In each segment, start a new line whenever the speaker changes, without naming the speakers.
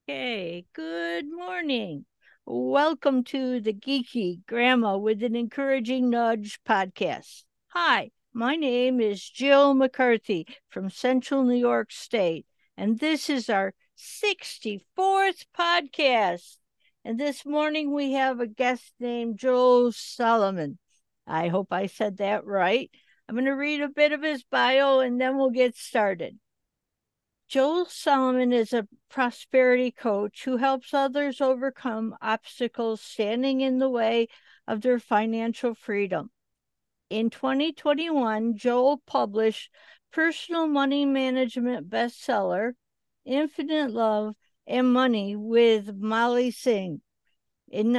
Okay, good morning. Welcome to the Geeky Grandma with an Encouraging Nudge podcast. Hi, my name is Jill McCarthy from Central New York State, and this is our 64th podcast. And this morning we have a guest named Joel Solomon. I hope I said that right. I'm going to read a bit of his bio and then we'll get started. Joel Solomon is a prosperity coach who helps others overcome obstacles standing in the way of their financial freedom. In 2021, Joel published personal money management bestseller, Infinite Love and Money with Molly Singh. In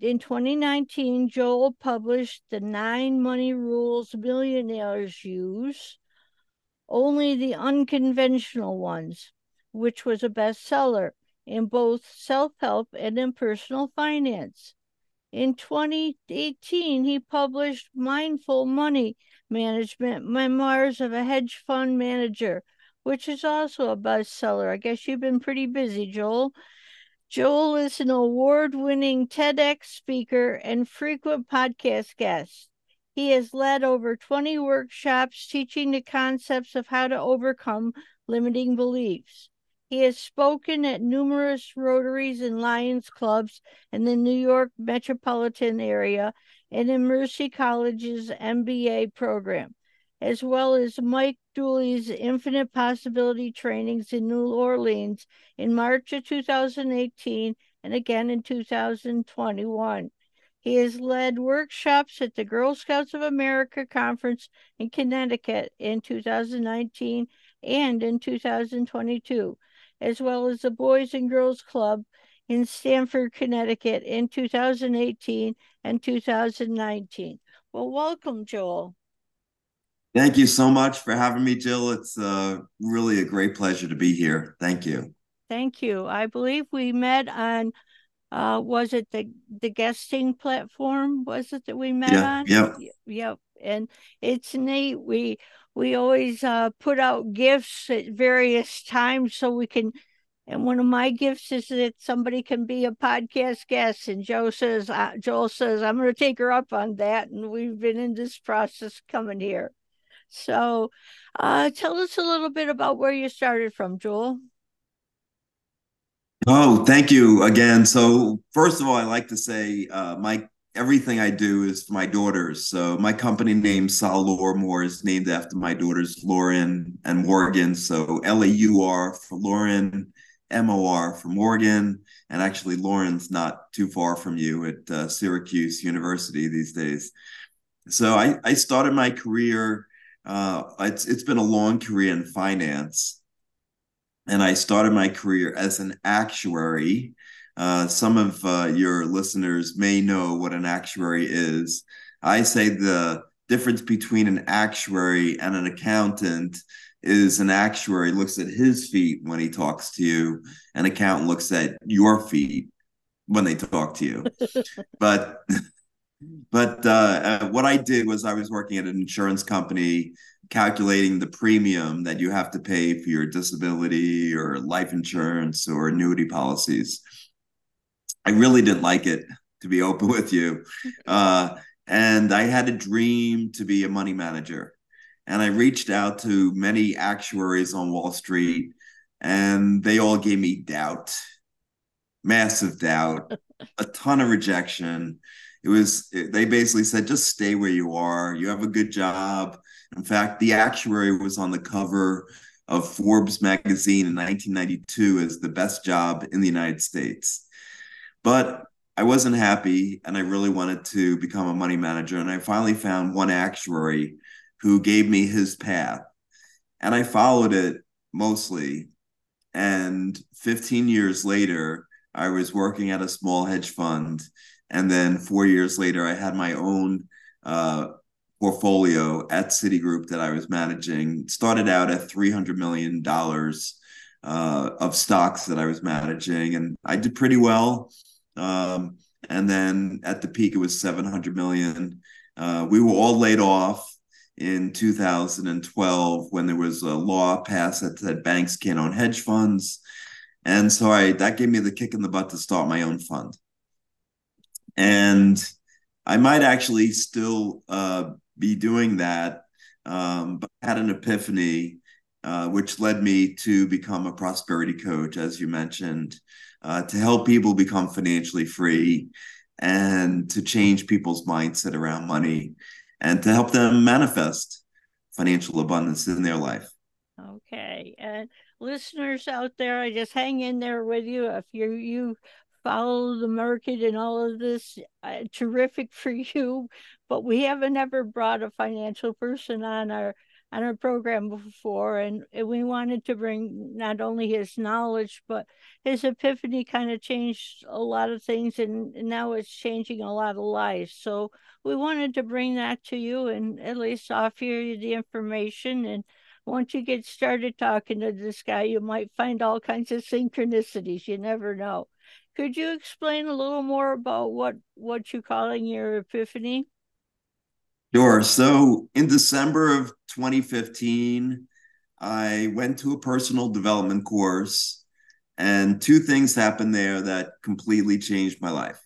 2019, Joel published The 9 Money Rules Millionaires Use, Only the Unconventional Ones, which was a bestseller in both self-help and in personal finance. In 2018, he published Mindful Money Management, Memoirs of a Hedge Fund Manager, which is also a bestseller. I guess you've been pretty busy, Joel. Joel is an award-winning TEDx speaker and frequent podcast guest. He has led over 20 workshops teaching the concepts of how to overcome limiting beliefs. He has spoken at numerous Rotaries and Lions clubs in the New York metropolitan area and in Mercy College's MBA program, as well as Mike Dooley's Infinite Possibility trainings in New Orleans in March of 2018 and again in 2021. He has led workshops at the Girl Scouts of America Conference in Connecticut in 2019 and in 2022, as well as the Boys and Girls Club in Stamford, Connecticut in 2018 and 2019. Well, welcome, Joel.
Thank you so much for having me, Jill. It's really a great pleasure to be here. Thank you.
Thank you. I believe we met on was it the guesting platform? Was it that we met
Yeah,
on?
yeah.
Yep. And it's neat. We always put out gifts at various times so we can. And one of my gifts is that somebody can be a podcast guest. And Joel says, I'm going to take her up on that. And we've been in this process coming here. So, tell us a little bit about where you started from, Joel.
Oh, thank you again. So, first of all, I like to say my everything I do is for my daughters. So, my company name Sol More is named after my daughters Lauren and Morgan. So, LAUR for Lauren, MOR for Morgan, and actually Lauren's not too far from you at Syracuse University these days. So, I started my career. It's been a long career in finance, and I started my career as an actuary. Some of your listeners may know what an actuary is. I say the difference between an actuary and an accountant is an actuary looks at his feet when he talks to you, an accountant looks at your feet when they talk to you. But what I did was I was working at an insurance company calculating the premium that you have to pay for your disability or life insurance or annuity policies. I really didn't like it, to be open with you. And I had a dream to be a money manager. And I reached out to many actuaries on Wall Street, and they all gave me doubt, massive doubt, a ton of rejection. They basically said, just stay where you are. You have a good job. In fact, the actuary was on the cover of Forbes magazine in 1992 as the best job in the United States. But I wasn't happy and I really wanted to become a money manager. And I finally found one actuary who gave me his path. And I followed it mostly. And 15 years later, I was working at a small hedge fund. And then 4 years later, I had my own portfolio at Citigroup that I was managing. Started out at $300 million of stocks that I was managing, and I did pretty well. And then at the peak, it was 700 million. We were all laid off in 2012 when there was a law passed that said banks can't own hedge funds. And so that gave me the kick in the butt to start my own fund. And I might actually still be doing that, but I had an epiphany, which led me to become a prosperity coach, as you mentioned, to help people become financially free and to change people's mindset around money and to help them manifest financial abundance in their life.
Okay. And listeners out there, I just hang in there with you. If you follow the market and all of this, terrific for you. But we haven't ever brought a financial person on our program before, and we wanted to bring not only his knowledge, but his epiphany kind of changed a lot of things, and now it's changing a lot of lives. So we wanted to bring that to you and at least offer you the information. And once you get started talking to this guy, you might find all kinds of synchronicities. You never know. Could you explain a little more about what you're calling your epiphany?
Sure. So in December of 2015, I went to a personal development course, and two things happened there that completely changed my life.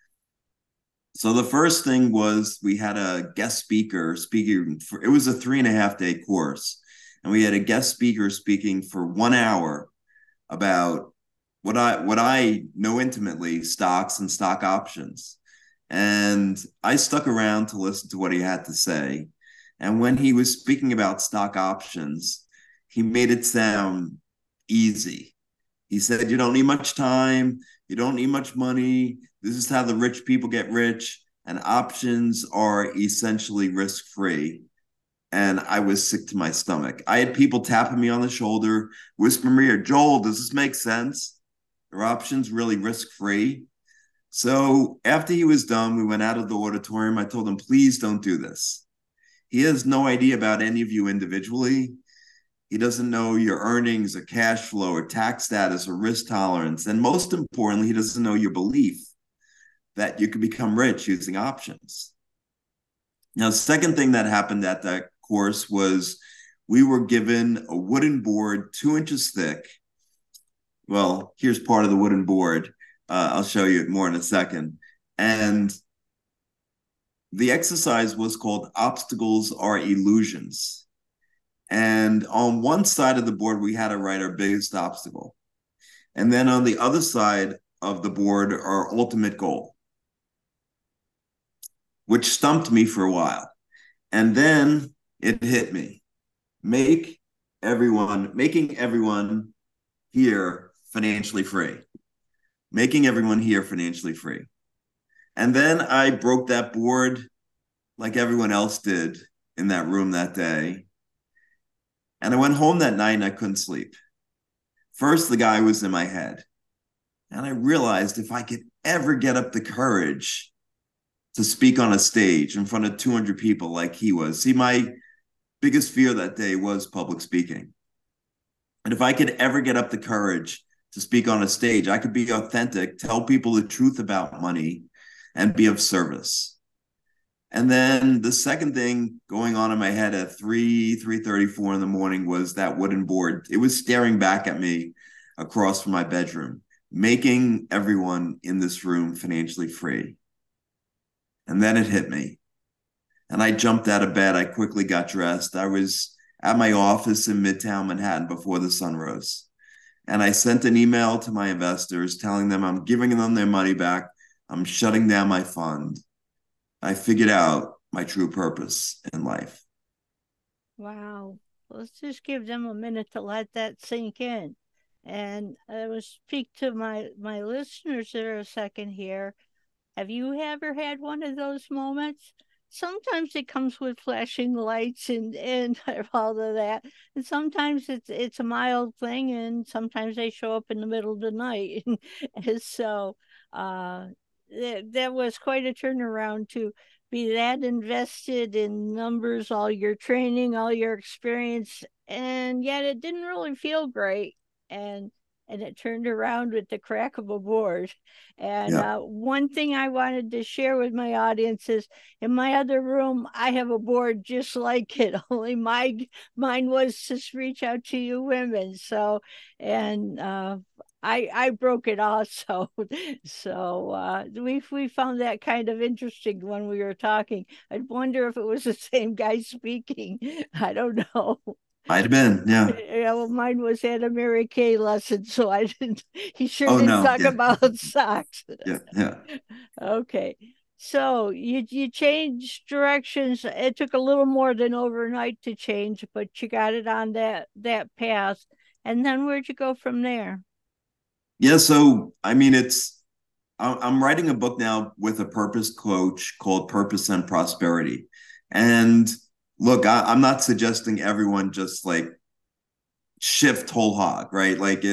So the first thing was we had a guest speaker speaking for, it was a 3.5 day course, and we had a guest speaker speaking for 1 hour about what I know intimately, stocks and stock options. And I stuck around to listen to what he had to say. And when he was speaking about stock options, he made it sound easy. He said, you don't need much time, you don't need much money. This is how the rich people get rich, and options are essentially risk free. And I was sick to my stomach. I had people tapping me on the shoulder, whispering me, Joel, does this make sense? Are options really risk free? So after he was done, we went out of the auditorium. I told him, please don't do this. He has no idea about any of you individually. He doesn't know your earnings or cash flow or tax status or risk tolerance. And most importantly, he doesn't know your belief that you can become rich using options. Now, the second thing that happened at that course was we were given a wooden board 2 inches thick. Well, here's part of the wooden board. I'll show you more in a second. And the exercise was called Obstacles Are Illusions. And on one side of the board, we had to write our biggest obstacle. And then on the other side of the board, our ultimate goal, which stumped me for a while. And then it hit me. Making everyone here financially free. Making everyone here financially free. And then I broke that board like everyone else did in that room that day. And I went home that night and I couldn't sleep. First, the guy was in my head. And I realized if I could ever get up the courage to speak on a stage in front of 200 people like he was. See, my biggest fear that day was public speaking. And if I could ever get up the courage to speak on a stage, I could be authentic, tell people the truth about money, and be of service. And then the second thing going on in my head at 3:34 in the morning was that wooden board. It was staring back at me across from my bedroom, making everyone in this room financially free. And then it hit me. And I jumped out of bed. I quickly got dressed. I was at my office in Midtown Manhattan before the sun rose. And I sent an email to my investors telling them I'm giving them their money back. I'm shutting down my fund. I figured out my true purpose in life.
Wow. Let's just give them a minute to let that sink in. And I will speak to my listeners there a second here. Have you ever had one of those moments? Sometimes it comes with flashing lights and all of that, and sometimes it's a mild thing, and sometimes they show up in the middle of the night. And so uh, that was quite a turnaround to be that invested in numbers, all your training, all your experience, and yet it didn't really feel great. And it turned around with the crack of a board. And
Yeah.
one thing I wanted to share with my audience is in my other room, I have a board just like it, only mine was to reach out to you women. So, and I broke it also. We found that kind of interesting when we were talking. I'd wonder if it was the same guy speaking. I don't know.
Might have been, yeah.
Yeah, well, mine was at a Mary Kay lesson, so I didn't. He sure
Oh
didn't
no,
talk
yeah,
about socks.
yeah, yeah.
Okay. So you changed directions. It took a little more than overnight to change, but you got it on that path. And then where'd you go from there?
Yeah, so I mean, I'm writing a book now with a purpose coach called Purpose and Prosperity. And look, I'm not suggesting everyone just like shift whole hog, right? Like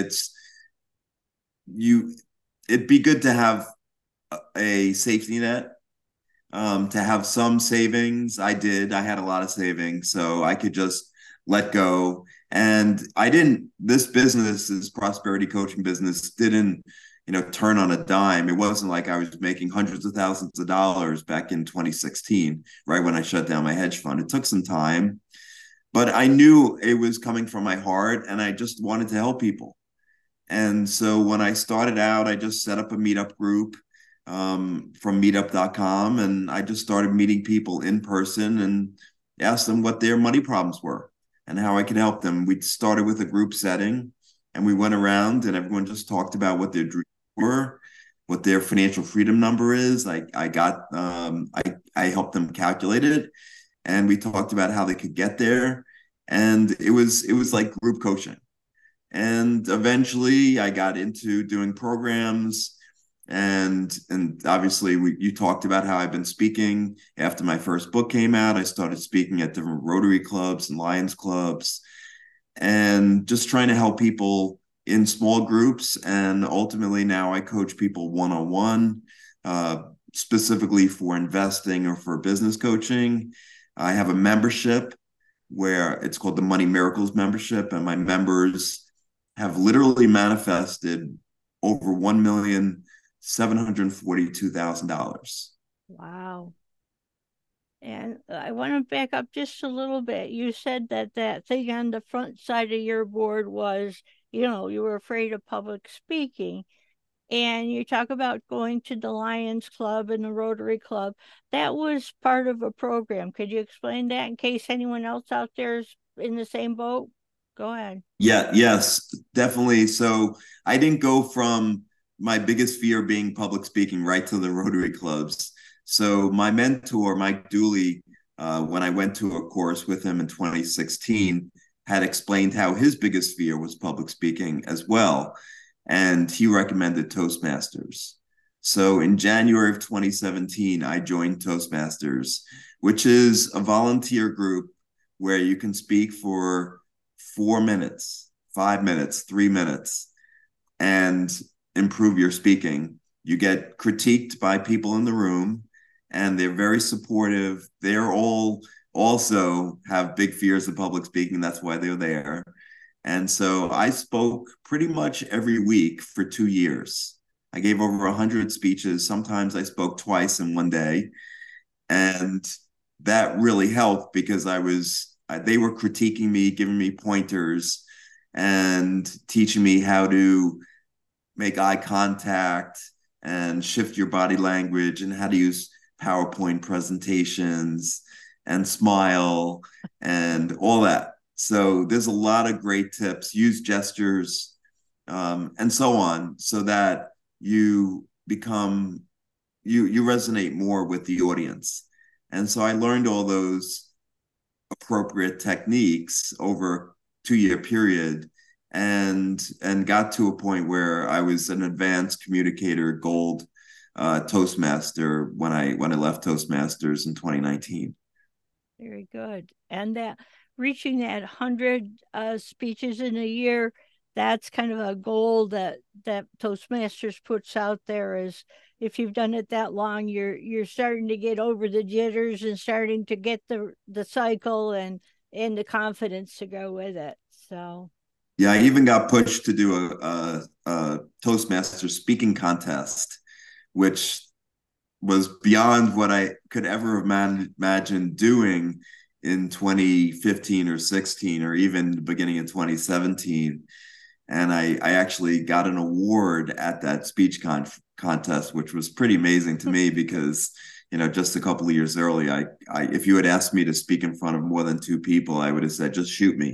you, it'd be good to have a safety net, to have some savings. I did. I had a lot of savings, so I could just let go. And I didn't. This prosperity coaching business, didn't turn on a dime. It wasn't like I was making hundreds of thousands of dollars back in 2016, right when I shut down my hedge fund. It took some time, but I knew it was coming from my heart, and I just wanted to help people. And so when I started out, I just set up a meetup group, from meetup.com. And I just started meeting people in person and asked them what their money problems were and how I could help them. We started with a group setting, and we went around and everyone just talked about what their dreams were, what their financial freedom number is. I helped them calculate it, and we talked about how they could get there. And it was like group coaching. And eventually I got into doing programs, and obviously you talked about how I've been speaking. After my first book came out, I started speaking at different Rotary clubs and Lions clubs, and just trying to help people in small groups. And ultimately now I coach people one-on-one, specifically for investing or for business coaching. I have a membership where it's called the Money Miracles membership, and my members have literally manifested over $1,742,000.
Wow. And I want to back up just a little bit. You said that thing on the front side of your board was, you were afraid of public speaking. And you talk about going to the Lions Club and the Rotary Club. That was part of a program. Could you explain that in case anyone else out there is in the same boat? Go ahead.
Yeah, yes, definitely. So I didn't go from my biggest fear being public speaking right to the Rotary clubs. So my mentor, Mike Dooley, when I went to a course with him in 2016, had explained how his biggest fear was public speaking as well. And he recommended Toastmasters. So in January of 2017, I joined Toastmasters, which is a volunteer group where you can speak for 4 minutes, 5 minutes, 3 minutes, and improve your speaking. You get critiqued by people in the room, and they're very supportive. They're all also have big fears of public speaking. That's why they're there. And so I spoke pretty much every week for 2 years. I gave over 100 speeches. Sometimes I spoke twice in one day. And that really helped because they were critiquing me, giving me pointers, and teaching me how to make eye contact and shift your body language and how to use PowerPoint presentations and smile and all that. So there's a lot of great tips. Use gestures, and so on, so that you resonate more with the audience. And so I learned all those appropriate techniques over a 2-year period, and got to a point where I was an advanced communicator gold Toastmaster when I left Toastmasters in 2019.
Very good. And that reaching that 100 speeches in a year, that's kind of a goal that Toastmasters puts out there. Is if you've done it that long, you're starting to get over the jitters and starting to get the cycle and the confidence to go with it. So
Yeah, I even got pushed to do a Toastmaster speaking contest, which was beyond what I could ever have imagined doing in 2015 or 16, or even the beginning of 2017. And I actually got an award at that speech contest, which was pretty amazing to me because, just a couple of years earlier, if you had asked me to speak in front of more than two people, I would have said, just shoot me.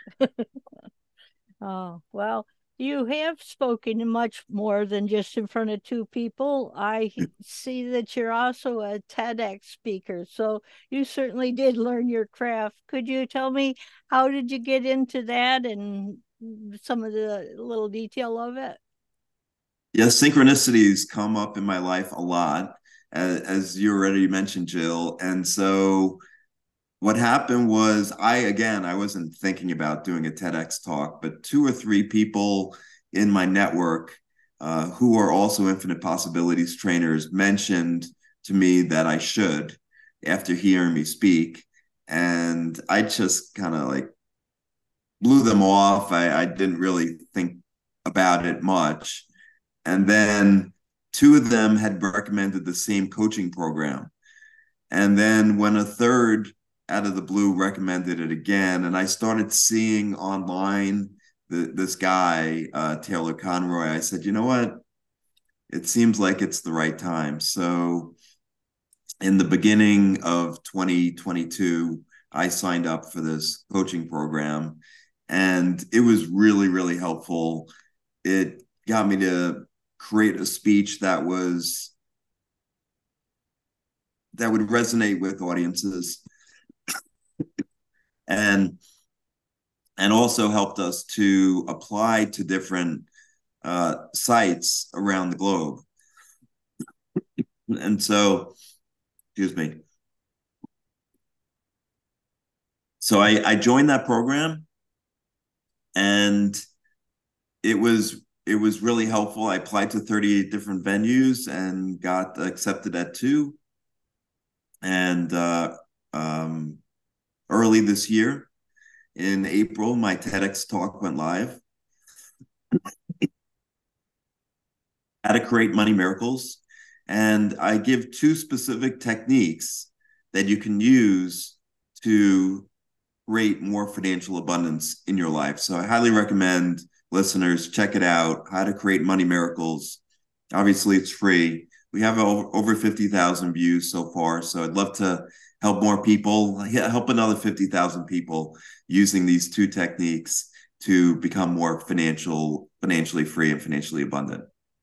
Oh, well, you have spoken much more than just in front of two people. See that you're also a TEDx speaker, so you certainly did learn your craft. Could you tell me how did you get into that and some of the little detail of it?
Yes, synchronicities come up in my life a lot, as you already mentioned, Jill. And so what happened was I wasn't thinking about doing a TEDx talk, but two or three people in my network who are also infinite possibilities trainers mentioned to me that I should after hearing me speak. And I just kind of like blew them off. I didn't really think about it much. And then two of them had recommended the same coaching program. And then when a third out of the blue recommended it again, and I started seeing online this guy, Taylor Conroy, I said, you know what? It seems like it's the right time. So in the beginning of 2022, I signed up for this coaching program, and it was really, really helpful. It got me to create a speech that would resonate with audiences, and also helped us to apply to different sites around the globe. And so, excuse me. So I joined that program, and it was really helpful. I applied to 38 different venues and got accepted at two. And early this year, in April, my TEDx talk went live. How to create money miracles. And I give two specific techniques that you can use to create more financial abundance in your life. So I highly recommend listeners check it out. How to create money miracles. Obviously, it's free. We have over 50,000 views so far. So I'd love to help more people, help another 50,000 people using these two techniques to become more financially free and financially abundant.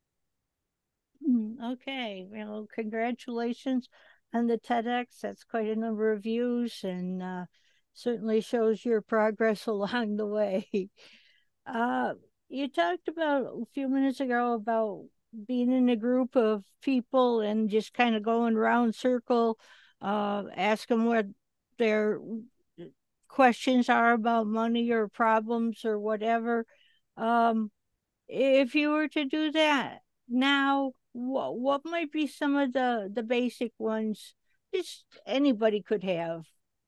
Okay, well, congratulations on the TEDx. That's quite a number of views and certainly shows your progress along the way. You talked about a few minutes ago about being in a group of people and just kind of going around circle, ask them what their questions are about money or problems or whatever. Um, if you were to do that now, what might be some of the basic ones just anybody could have?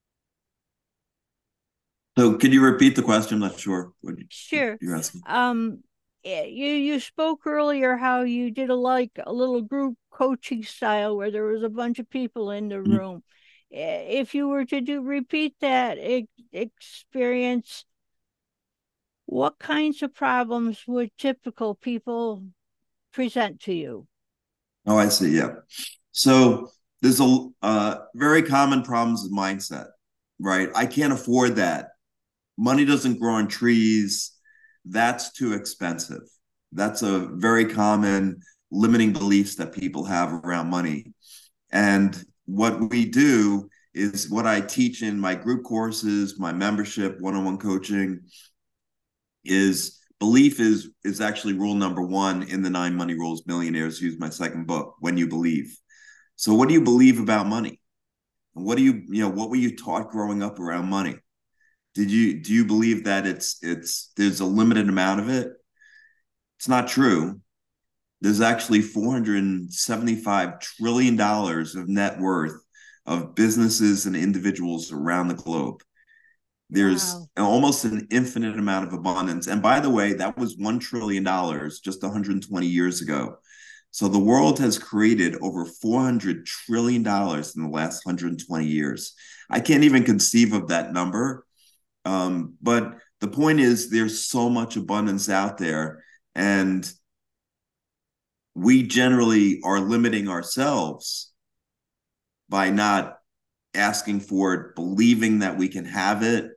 So could you repeat the question? I'm not sure what
Sure.
you're asking.
You spoke earlier how you did a little group coaching style where there was a bunch of people in the
Mhm.
room. If you were to do repeat that experience, what kinds of problems would typical people present to you?
Oh, I see. Yeah. So there's a very common problems with mindset, right? I can't afford that. Money doesn't grow on trees. That's too expensive. That's a very common limiting beliefs that people have around money. And what we do is what I teach in my group courses, my membership, one-on-one coaching is belief is actually rule number one in the 9 money rules millionaires use, my second book, When You Believe. So what do you believe about money? And what were you taught growing up around money? Do you believe that it's there's a limited amount of it? It's not true. There's actually $475 trillion of net worth of businesses and individuals around the globe. There's
Wow.
almost an infinite amount of abundance. And by the way, that was $1 trillion just 120 years ago. So the world has created over $400 trillion in the last 120 years. I can't even conceive of that number. But the point is there's so much abundance out there, and we generally are limiting ourselves by not asking for it, believing that we can have it.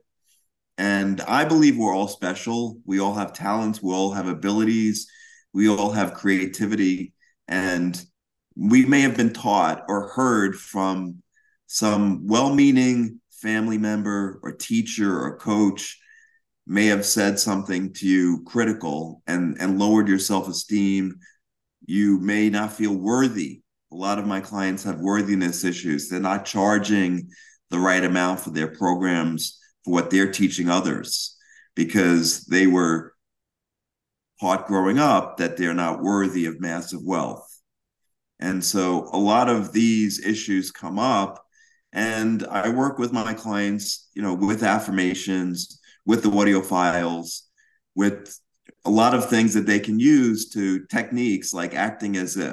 And I believe we're all special. We all have talents. We all have abilities. We all have creativity. And we may have been taught or heard from some well meaning family member or teacher or coach may have said something to you critical and lowered your self esteem. You may not feel worthy. A lot of my clients have worthiness issues. They're not charging the right amount for their programs for what they're teaching others because they were taught growing up that they're not worthy of massive wealth. And so a lot of these issues come up, and I work with my clients, with affirmations, with the audio files, with a lot of things that they can use to techniques like acting as if.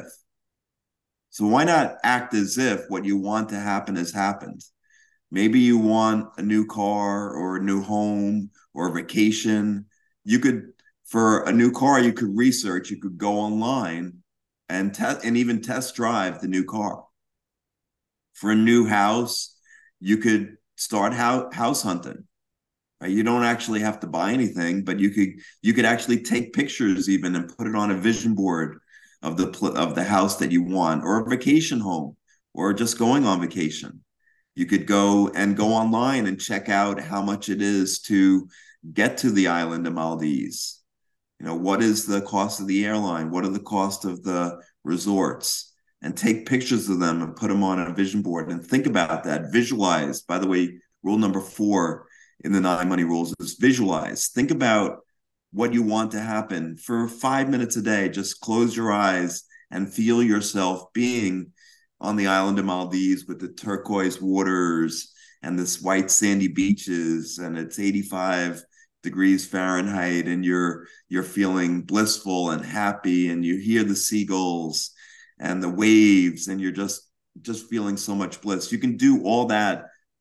So why not act as if what you want to happen has happened? Maybe you want a new car or a new home or a vacation. You could, for a new car, you could research, you could go online and even test drive the new car. For a new house, you could start house hunting. Right? You don't actually have to buy anything, but you could actually take pictures even and put it on a vision board of the house that you want, or a vacation home, or just going on vacation. You could go online and check out how much it is to get to the island of Maldives. What is the cost of the airline? What are the cost of the resorts? And take pictures of them and put them on a vision board and think about that. Visualize. By the way, rule number 4 in the 9 money rules is visualize. Think about what you want to happen for 5 minutes a day. Just close your eyes and feel yourself being on the island of Maldives with the turquoise waters and this white sandy beaches, and it's 85 degrees Fahrenheit, and you're feeling blissful and happy, and you hear the seagulls and the waves, and you're just feeling so much bliss. You can do all that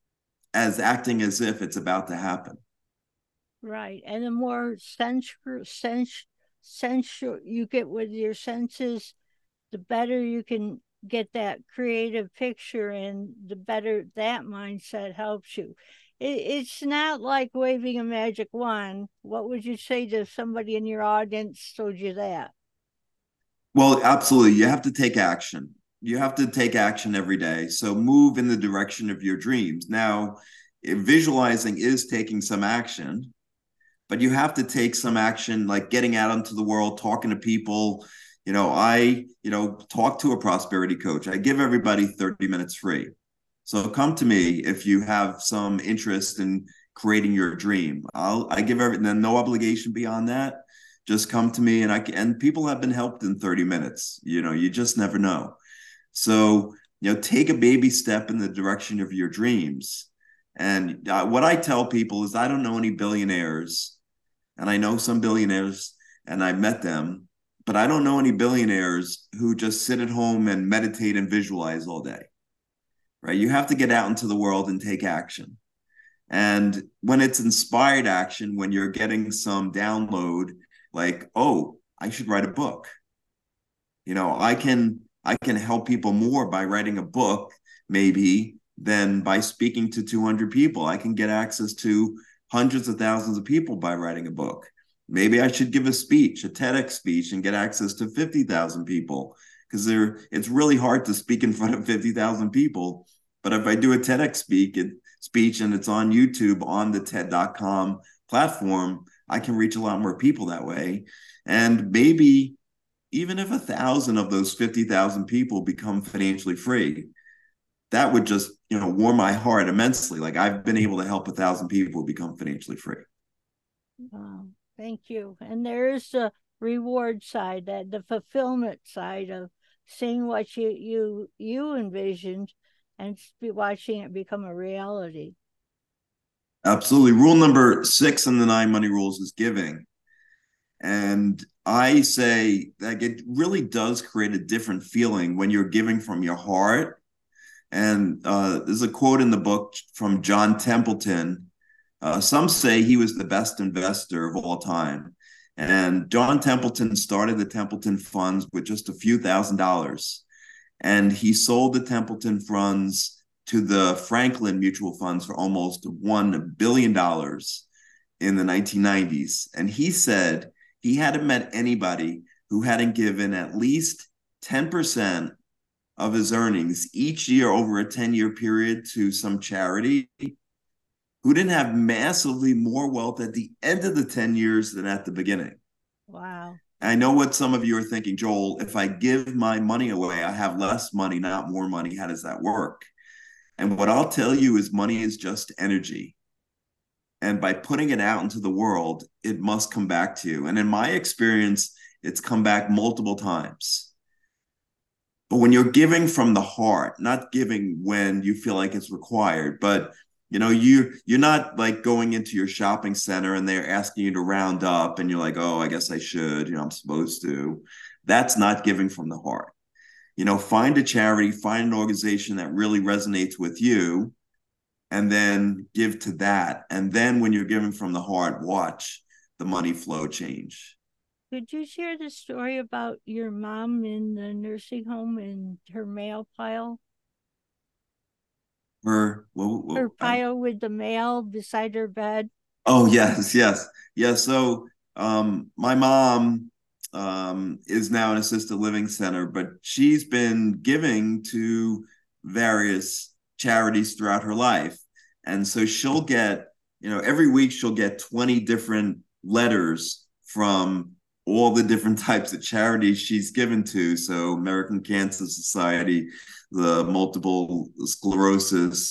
as acting as if it's about to happen.
Right. And the more sensual you get with your senses, the better you can get that creative picture, and the better that mindset helps you. It's not like waving a magic wand. What would you say to somebody in your audience told you that?
Well, absolutely. You have to take action. You have to take action every day. So move in the direction of your dreams. Now, visualizing is taking some action, but you have to take some action like getting out into the world, talking to people. I talk to a prosperity coach. I give everybody 30 minutes free. So come to me if you have some interest in creating your dream. I give everything, no obligation beyond that. Just come to me, and people have been helped in 30 minutes. You just never know. So, take a baby step in the direction of your dreams. And what I tell people is I don't know any billionaires, and I know some billionaires and I met them, but I don't know any billionaires who just sit at home and meditate and visualize all day. Right? You have to get out into the world and take action. And when it's inspired action, when you're getting some download, like, oh, I should write a book. I can help people more by writing a book, maybe, than by speaking to 200 people. I can get access to hundreds of thousands of people by writing a book. Maybe I should give a speech, a TEDx speech, and get access to 50,000 people, because it's really hard to speak in front of 50,000 people. But if I do a TEDx speech and it's on YouTube on the TED.com platform, I can reach a lot more people that way. And maybe even if 1,000 of those 50,000 people become financially free, that would just, warm my heart immensely. Like, I've been able to help 1,000 people become financially free.
Wow, thank you. And there is the reward side, that the fulfillment side of seeing what you envisioned and watching it become a reality.
Absolutely. Rule number 6 in the 9 money rules is giving. And I say that it really does create a different feeling when you're giving from your heart. And there's a quote in the book from John Templeton Some say he was the best investor of all time. And John Templeton started the Templeton Funds with just a few $1,000s. And he sold the Templeton Funds to the Franklin Mutual Funds for almost $1 billion in the 1990s. And he said he hadn't met anybody who hadn't given at least 10% of his earnings each year over a 10-year period to some charity, who didn't have massively more wealth at the end of the 10 years than at the beginning.
Wow.
I know what some of you are thinking, Joel, if I give my money away, I have less money, not more money. How does that work? And what I'll tell you is money is just energy. And by putting it out into the world, it must come back to you. And in my experience, it's come back multiple times. But when you're giving from the heart, not giving when you feel like it's required, but you're not like going into your shopping center and they're asking you to round up and you're like, oh, I guess I should, I'm supposed to. That's not giving from the heart. Find a charity, find an organization that really resonates with you, and then give to that. And then when you're giving from the heart, watch the money flow change.
Could you share the story about your mom in the nursing home and her mail pile? Her pile with the mail beside her bed?
Oh, yes, yes, yes. So my mom is now an assisted living center, but she's been giving to various charities throughout her life. And so she'll get, every week she'll get 20 different letters from all the different types of charities she's given to. So American Cancer Society, the multiple sclerosis,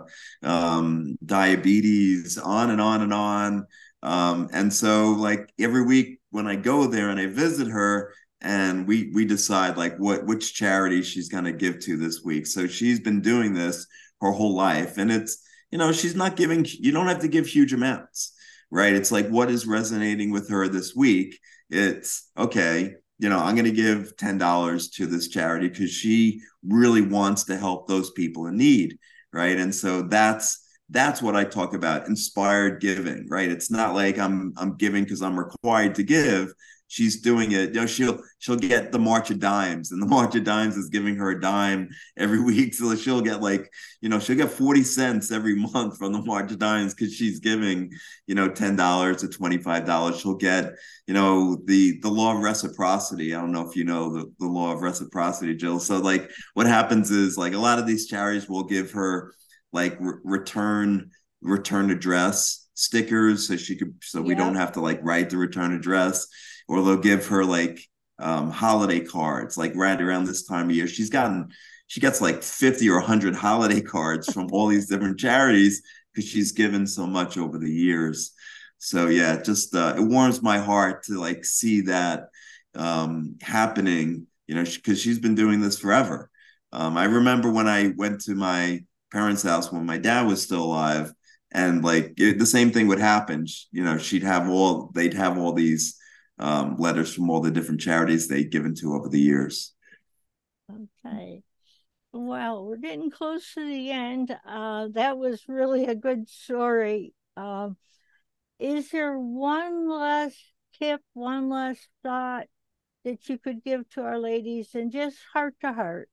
diabetes, on and on and on. And so like every week when I go there and I visit her, and we decide like which charity she's going to give to this week. So she's been doing this her whole life, and it's, she's not giving, you don't have to give huge amounts, right? It's like, what is resonating with her this week? It's okay, I'm going to give $10 to this charity because she really wants to help those people in need, right? And so that's what I talk about, inspired giving, right? It's not like I'm giving because I'm required to give. She's doing it. She'll get the March of Dimes, and the March of Dimes is giving her a dime every week. So she'll get like, she'll get 40 cents every month from the March of Dimes because she's giving, $10 to $25. She'll get, the law of reciprocity. I don't know if you know the law of reciprocity, Jill. So like what happens is like a lot of these charities will give her like return address stickers so we don't have to like write the return address, or they'll give her like holiday cards like right around this time of year. She gets like 50 or 100 holiday cards from all these different charities because she's given so much over the years. So yeah, just it warms my heart to like see that happening, because she's been doing this forever. I remember when I went to my parents' house when my dad was still alive, and like the same thing would happen. They'd have all these letters from all the different charities they'd given to over the years.
Okay. Well, we're getting close to the end. That was really a good story. Is there one last tip, one last thought that you could give to our ladies, and just heart to heart?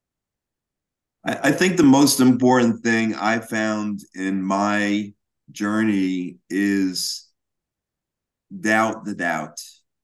I think the most important thing I found in my journey is doubt the doubt.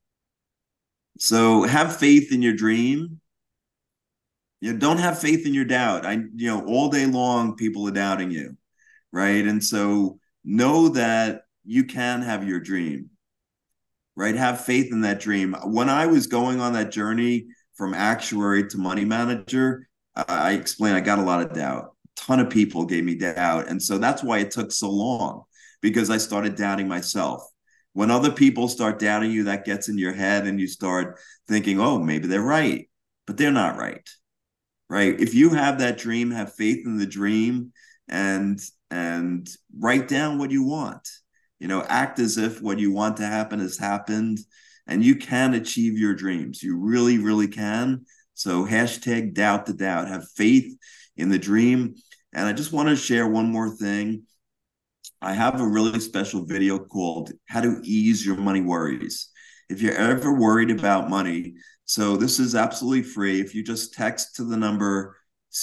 So have faith in your dream. Don't have faith in your doubt. All day long people are doubting you, right? And so know that you can have your dream, right? Have faith in that dream. When I was going on that journey from actuary to money manager, I explained I got a lot of doubt. A ton of people gave me doubt. And so that's why it took so long, because I started doubting myself. When other people start doubting you, that gets in your head and you start thinking, oh, maybe they're right, but they're not right. Right. If you have that dream, have faith in the dream, and write down what you want. Act as if what you want to happen has happened, and you can achieve your dreams. You really, really can. So hashtag doubt the doubt. Have faith in the dream. And I just want to share one more thing. I have a really special video called How to Ease Your Money Worries. If you're ever worried about money, so this is absolutely free. If you just text to the number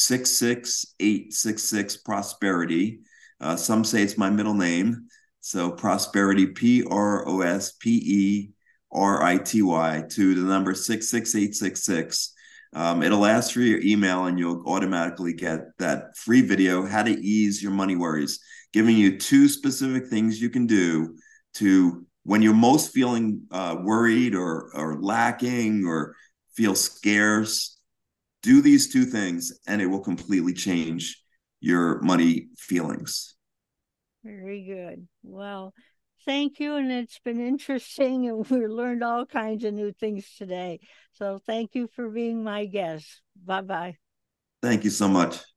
66866 Prosperity, some say it's my middle name. So Prosperity, PROSPERITY, to the number 66866. It'll ask for your email and you'll automatically get that free video, How to Ease Your Money Worries, giving you two specific things you can do to when you're most feeling worried or lacking or feel scarce. Do these two things and it will completely change your money feelings.
Very good. Well, thank you. And it's been interesting, and we learned all kinds of new things today. So thank you for being my guest. Bye bye.
Thank you so much.